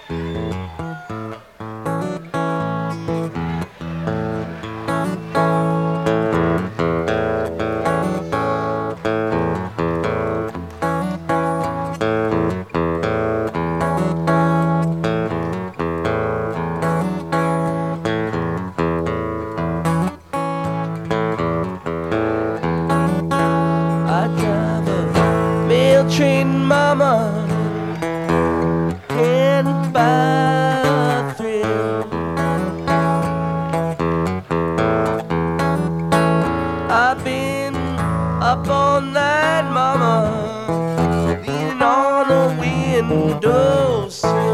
I drive a mail train, mama, can't buy a thrill. I've been up all night, mama, leaning on a windowsill.